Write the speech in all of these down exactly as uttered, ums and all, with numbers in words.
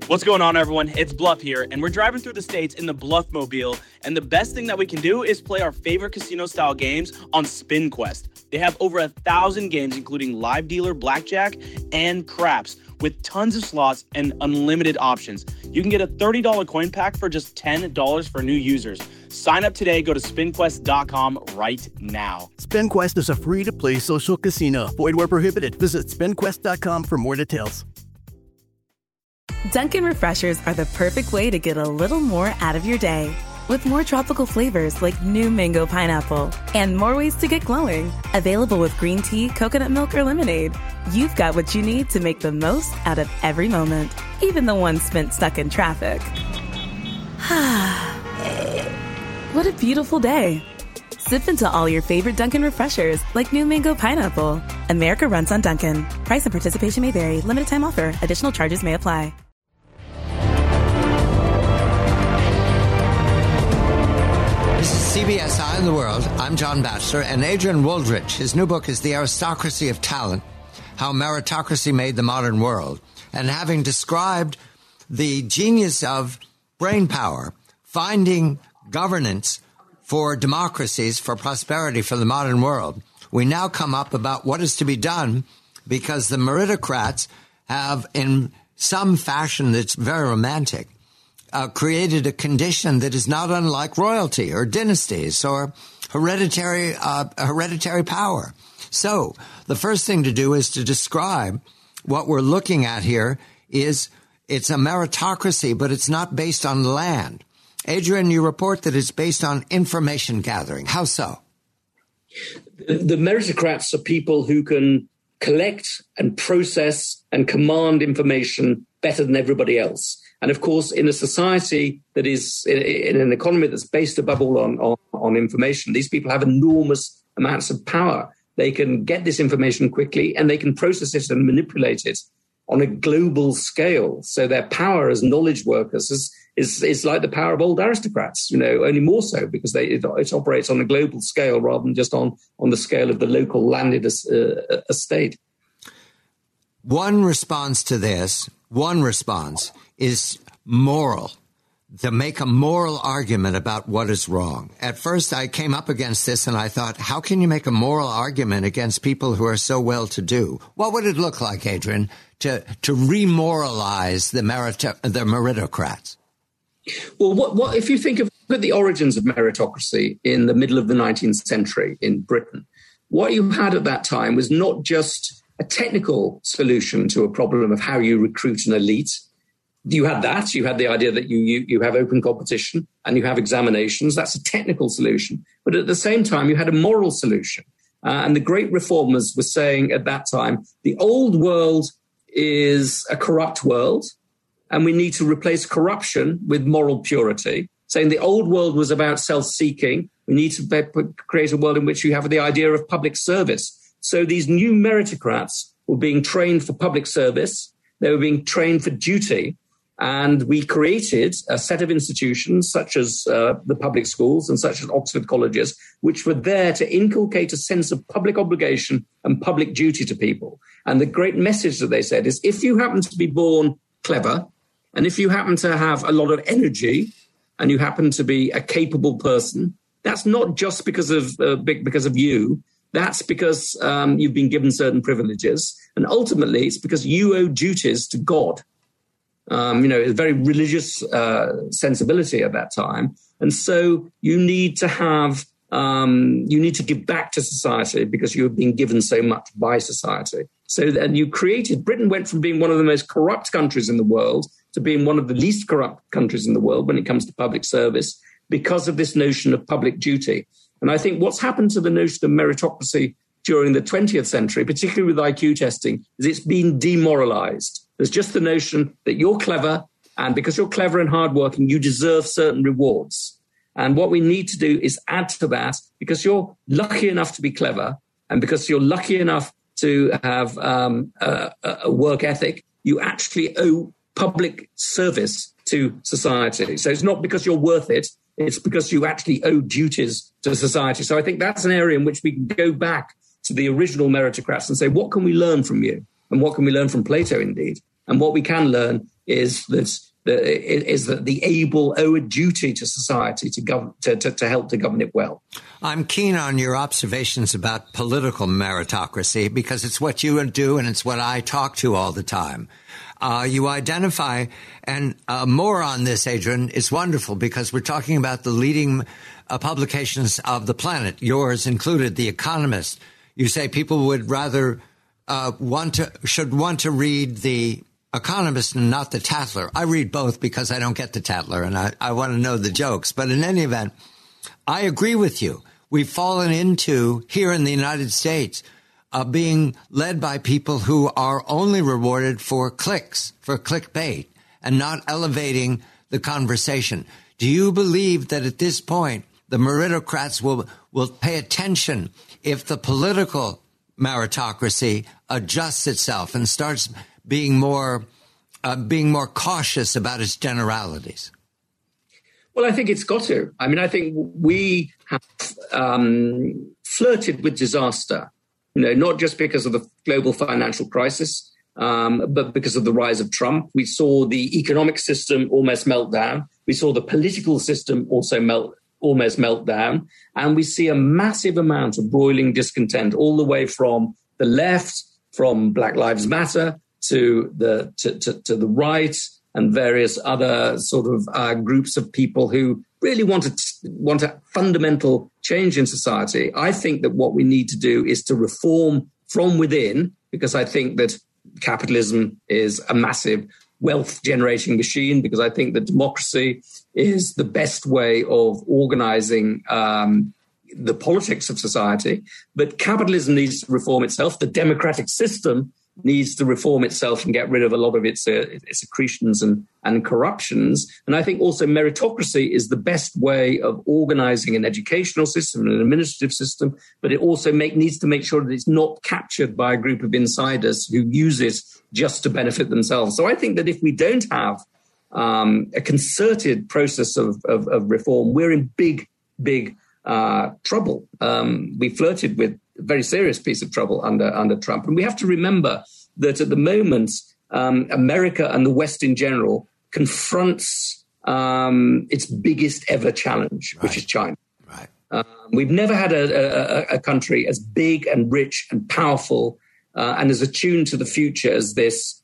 What's going on, everyone? It's Bluff here, and we're driving through the states in the Bluffmobile, and the best thing that we can do is play our favorite casino-style games on SpinQuest. They have over a thousand games, including live dealer blackjack and craps, with tons of slots and unlimited options. You can get a thirty dollars coin pack for just ten dollars for new users. Sign up today. Go to spin quest dot com right now. SpinQuest is a free-to-play social casino. Void where prohibited. Visit spin quest dot com for more details. Dunkin' Refreshers are the perfect way to get a little more out of your day. With more tropical flavors like new mango pineapple and more ways to get glowing. Available with green tea, coconut milk, or lemonade. You've got what you need to make the most out of every moment, even the ones spent stuck in traffic. What a beautiful day. Sip into all your favorite Dunkin' Refreshers like new mango pineapple. America runs on Dunkin'. Price and participation may vary. Limited time offer. Additional charges may apply. This is C B S Eye on the World. I'm John Batchelor, and Adrian Wooldridge. His new book is The Aristocracy of Talent, How Meritocracy Made the Modern World. And having described the genius of brain power, finding governance for democracies, for prosperity for the modern world, we now come up about what is to be done because the meritocrats have, in some fashion that's very romantic, Uh, created a condition that is not unlike royalty or dynasties or hereditary uh, hereditary power. So the first thing to do is to describe what we're looking at here is it's a meritocracy, but it's not based on land. Adrian, you report that it's based on information gathering. How so? The, the meritocrats are people who can collect and process and command information better than everybody else. And of course, in a society that is in, in an economy that's based above all on, on, on information, these people have enormous amounts of power. They can get this information quickly and they can process it and manipulate it on a global scale. So their power as knowledge workers is is, is like the power of old aristocrats, you know, only more so because they it, it operates on a global scale rather than just on, on the scale of the local landed uh, estate. One response to this, one response is moral, to make a moral argument about what is wrong. At first, I came up against this and I thought, how can you make a moral argument against people who are so well-to-do? What would it look like, Adrian, to, to remoralize the, merito- the meritocrats? Well, what, what if you think of look at the origins of meritocracy in the middle of the nineteenth century in Britain, what you had at that time was not just a technical solution to a problem of how you recruit an elite. You had that. You had the idea that you, you you have open competition and you have examinations. That's a technical solution. But at the same time, you had a moral solution. Uh, and the great reformers were saying at that time, the old world is a corrupt world, and we need to replace corruption with moral purity. Saying the old world was about self-seeking. We need to be, create a world in which you have the idea of public service. So these new meritocrats were being trained for public service. They were being trained for duty. And we created a set of institutions such as uh, the public schools and such as Oxford colleges, which were there to inculcate a sense of public obligation and public duty to people. And the great message that they said is if you happen to be born clever and if you happen to have a lot of energy and you happen to be a capable person, that's not just because of uh, because of you. That's because um, you've been given certain privileges. And ultimately, it's because you owe duties to God. Um, you know, a very religious uh, sensibility at that time. And so you need to have, um, you need to give back to society because you have been given so much by society. So then you created, Britain went from being one of the most corrupt countries in the world to being one of the least corrupt countries in the world when it comes to public service because of this notion of public duty. And I think what's happened to the notion of meritocracy during the twentieth century, particularly with I Q testing, is it's been demoralized. There's just the notion that you're clever, and because you're clever and hardworking, you deserve certain rewards. And what we need to do is add to that, because you're lucky enough to be clever, and because you're lucky enough to have um, a, a work ethic, you actually owe public service to society. So it's not because you're worth it, it's because you actually owe duties to society. So I think that's an area in which we can go back to the original meritocrats and say, what can we learn from you? And what can we learn from Plato, indeed? And what we can learn is that the, is that the able owe a duty to society to, gov- to, to, to help to govern it well. I'm keen on your observations about political meritocracy because it's what you do and it's what I talk to all the time. Uh, you identify, and uh, more on this, Adrian, is wonderful because we're talking about the leading uh, publications of the planet, yours included, The Economist. You say people would rather uh, want to, should want to read The Economist and not the Tatler. I read both because I don't get the Tatler and I, I want to know the jokes. But in any event, I agree with you. We've fallen into, here in the United States, Uh, being led by people who are only rewarded for clicks, for clickbait, and not elevating the conversation. Do you believe that at this point the meritocrats will will pay attention if the political meritocracy adjusts itself and starts being more uh, being more cautious about its generalities? Well, I think it's got to. I mean, I think we have um, flirted with disaster. You know, not just because of the global financial crisis, um, but because of the rise of Trump. We saw the economic system almost melt down. We saw the political system also melt, almost melt down. And we see a massive amount of broiling discontent all the way from the left, from Black Lives Matter to the to, to, to the right and various other sort of uh, groups of people who really want to want a fundamental change in society. I think that what we need to do is to reform from within, because I think that capitalism is a massive wealth generating machine, because I think that democracy is the best way of organizing um, the politics of society. But capitalism needs to reform itself. The democratic system needs to reform itself and get rid of a lot of its, uh, its accretions and, and corruptions. And I think also meritocracy is the best way of organizing an educational system and an administrative system, but it also make, needs to make sure that it's not captured by a group of insiders who use it just to benefit themselves. So I think that if we don't have um, a concerted process of, of, of reform, we're in big, big uh, trouble. Um, we flirted with a very serious piece of trouble under, under Trump. And we have to remember that at the moment, um, America and the West in general confronts um, its biggest ever challenge, right. which is China. Right. Um, we've never had a, a, a country as big and rich and powerful uh, and as attuned to the future as this,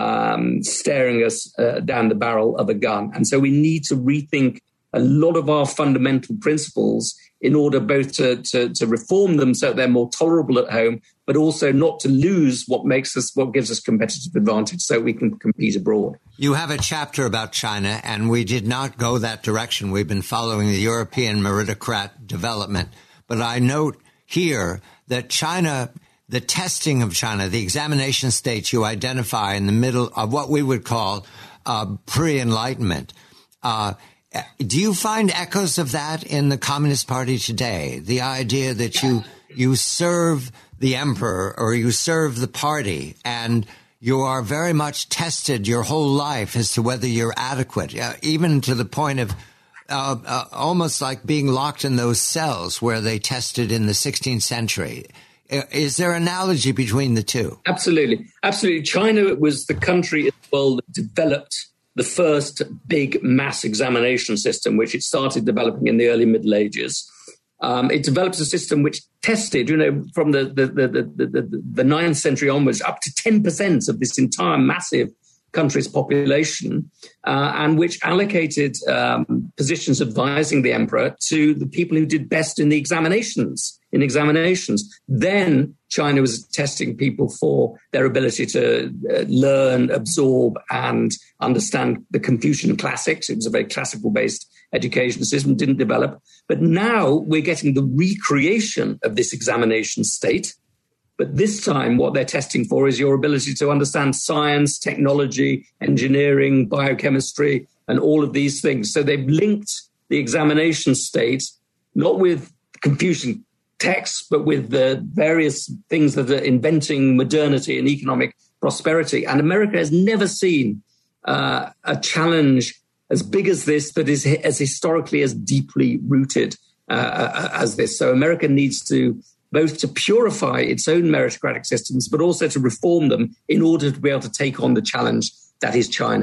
um, staring us uh, down the barrel of a gun. And so we need to rethink a lot of our fundamental principles in order both to, to, to reform them so they're more tolerable at home, but also not to lose what makes us, what gives us competitive advantage so we can compete abroad. You have a chapter about China, and we did not go that direction. We've been following the European meritocrat development. But I note here that China, the testing of China, the examination states you identify in the middle of what we would call uh, pre-enlightenment, uh, do you find echoes of that in the Communist Party today? The idea that you you serve the emperor or you serve the party and you are very much tested your whole life as to whether you're adequate, uh, even to the point of uh, uh, almost like being locked in those cells where they tested in the sixteenth century. Is there an analogy between the two? Absolutely. Absolutely. China was the country in the world that developed the first big mass examination system, which it started developing in the early Middle Ages. Um, it developed a system which tested, you know, from the, the, the, the, the, the ninth century onwards, up to ten percent of this entire massive country's population, uh, and which allocated um, positions advising the emperor to the people who did best in the examinations. In examinations, then China was testing people for their ability to uh, learn, absorb, and understand the Confucian classics. It was a very classical-based education system, didn't develop. But now we're getting the recreation of this examination state. But this time, what they're testing for is your ability to understand science, technology, engineering, biochemistry, and all of these things. So they've linked the examination state, not with Confucian texts, but with the various things that are inventing modernity and economic prosperity. And America has never seen uh, a challenge as big as this, that is as historically as deeply rooted uh, as this. So America needs to both to purify its own meritocratic systems, but also to reform them in order to be able to take on the challenge that is China.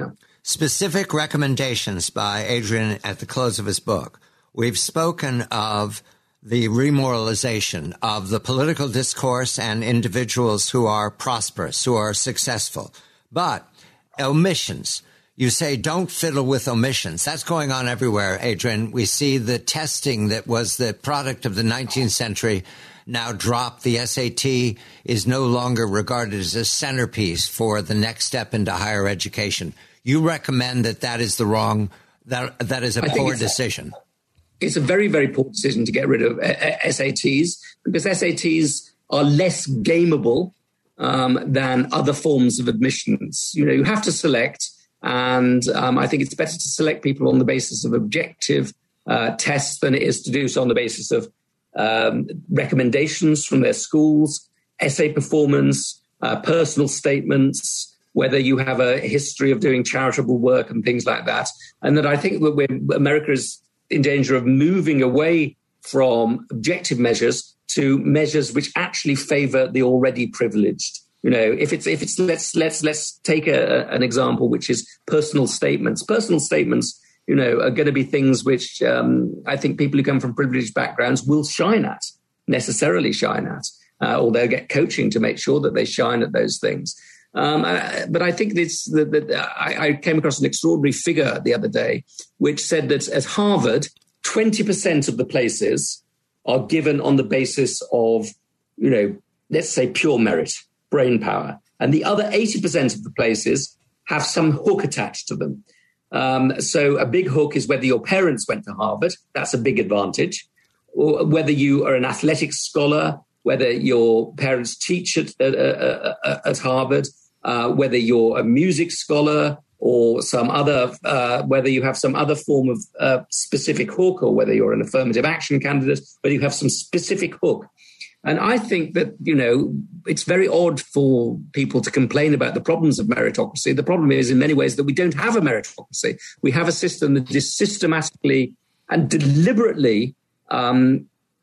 specific recommendations by Adrian at the close of his book. We've spoken of the remoralization of the political discourse and individuals who are prosperous, who are successful. But omissions, you say don't fiddle with omissions. That's going on everywhere, Adrian. We see the testing that was the product of the nineteenth century now dropped. The S A T is no longer regarded as a centerpiece for the next step into higher education. You recommend that that is the wrong, that that is a I poor decision. It's a very, very poor decision to get rid of S A Ts because S A Ts are less gameable um, than other forms of admissions. You know, you have to select, and um, I think it's better to select people on the basis of objective uh, tests than it is to do so on the basis of um, recommendations from their schools, essay performance, uh, personal statements, whether you have a history of doing charitable work and things like that. And that I think that we're, America is in danger of moving away from objective measures to measures which actually favor the already privileged. You know, if it's if it's let's let's let's take a, an example, which is personal statements. Personal statements, you know, are going to be things which um, I think people who come from privileged backgrounds will shine at, necessarily shine at, uh, or they'll get coaching to make sure that they shine at those things. Um, uh, but I think it's the, the, I, I came across an extraordinary figure the other day, which said that at Harvard, twenty percent of the places are given on the basis of, you know, let's say pure merit, brain power. And the other eighty percent of the places have some hook attached to them. Um, so a big hook is whether your parents went to Harvard. That's a big advantage. Or whether you are an athletics scholar, whether your parents teach at, at, at, at Harvard, uh, whether you're a music scholar or some other, uh, whether you have some other form of uh, specific hook, or whether you're an affirmative action candidate, whether you have some specific hook. And I think that, you know, it's very odd for people to complain about the problems of meritocracy. The problem is in many ways that we don't have a meritocracy. We have a system that is systematically and deliberately um,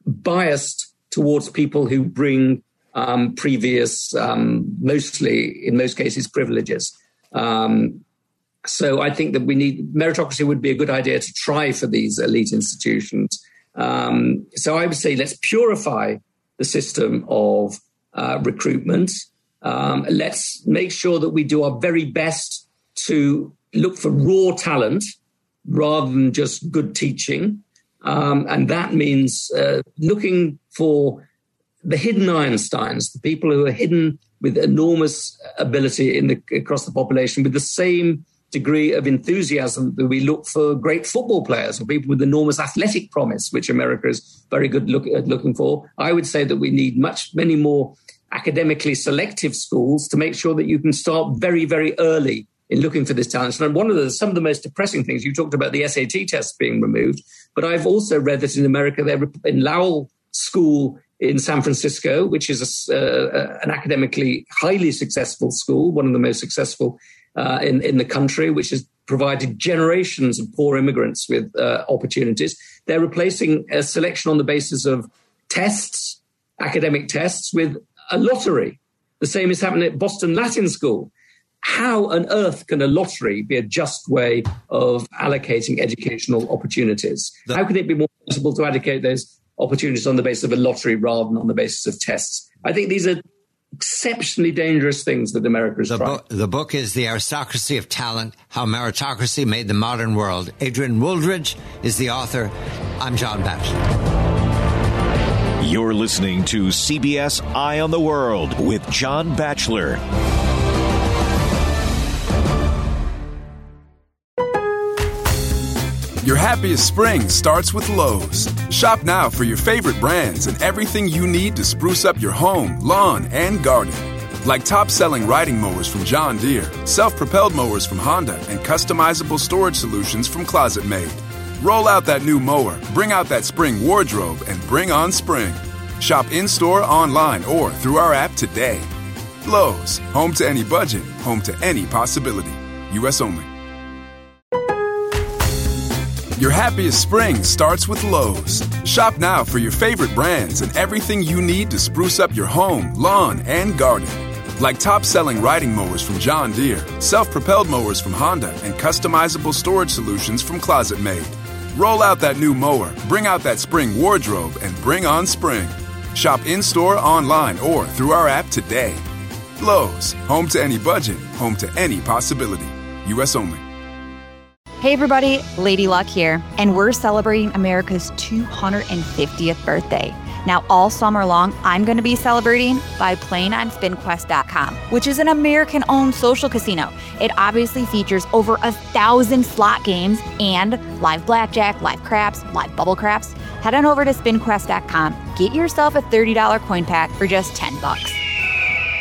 biased towards people who bring um, previous, um, mostly, in most cases, privileges. Um, so I think that we need, meritocracy would be a good idea to try for these elite institutions. Um, so I would say let's purify the system of uh, recruitment. Um, let's make sure that we do our very best to look for raw talent rather than just good teaching. Um, and that means uh, looking for the hidden Einsteins, the people who are hidden with enormous ability in the, across the population, with the same degree of enthusiasm that we look for great football players or people with enormous athletic promise, which America is very good look, at looking for. I would say that we need much, many more academically selective schools to make sure that you can start very, very early in looking for this talent. And one of the, some of the most depressing things, you talked about the S A T tests being removed, but I've also read that in America, they're in Lowell School in San Francisco, which is a, uh, an academically highly successful school, one of the most successful uh, in, in the country, which has provided generations of poor immigrants with uh, opportunities. They're replacing a selection on the basis of tests, academic tests, with a lottery. The same is happening at Boston Latin School. How on earth can a lottery be a just way of allocating educational opportunities? The- How can it be more possible to allocate those opportunities on the basis of a lottery rather than on the basis of tests? I think these are exceptionally dangerous things that America is the trying. Bo- the book is The Aristocracy of Talent, How Meritocracy Made the Modern World. Adrian Wooldridge is the author. I'm John Batchelor. You're listening to C B S Eye on the World with John Batchelor. Your happiest spring starts with Lowe's. Shop now for your favorite brands and everything you need to spruce up your home, lawn, and garden. Like top-selling riding mowers from John Deere, self-propelled mowers from Honda, and customizable storage solutions from Closet Made. Roll out that new mower, bring out that spring wardrobe, and bring on spring. Shop in-store, online, or through our app today. Lowe's, home to any budget, home to any possibility. U S only. Your happiest spring starts with Lowe's. Shop now for your favorite brands and everything you need to spruce up your home, lawn, and garden. Like top-selling riding mowers from John Deere, self-propelled mowers from Honda, and customizable storage solutions from Closet Made. Roll out that new mower, bring out that spring wardrobe, and bring on spring. Shop in-store, online, or through our app today. Lowe's, home to any budget, home to any possibility. U S only. Hey everybody, Lady Luck here, and we're celebrating America's two hundred fiftieth birthday. Now, all summer long, I'm going to be celebrating by playing on Spin Quest dot com, which is an American-owned social casino. It obviously features over a thousand slot games and live blackjack, live craps, live bubble craps. Head on over to Spin Quest dot com. Get yourself a thirty dollars coin pack for just ten bucks.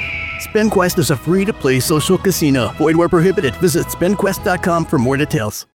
SpinQuest is a free-to-play social casino. Void where prohibited. Visit Spin Quest dot com for more details.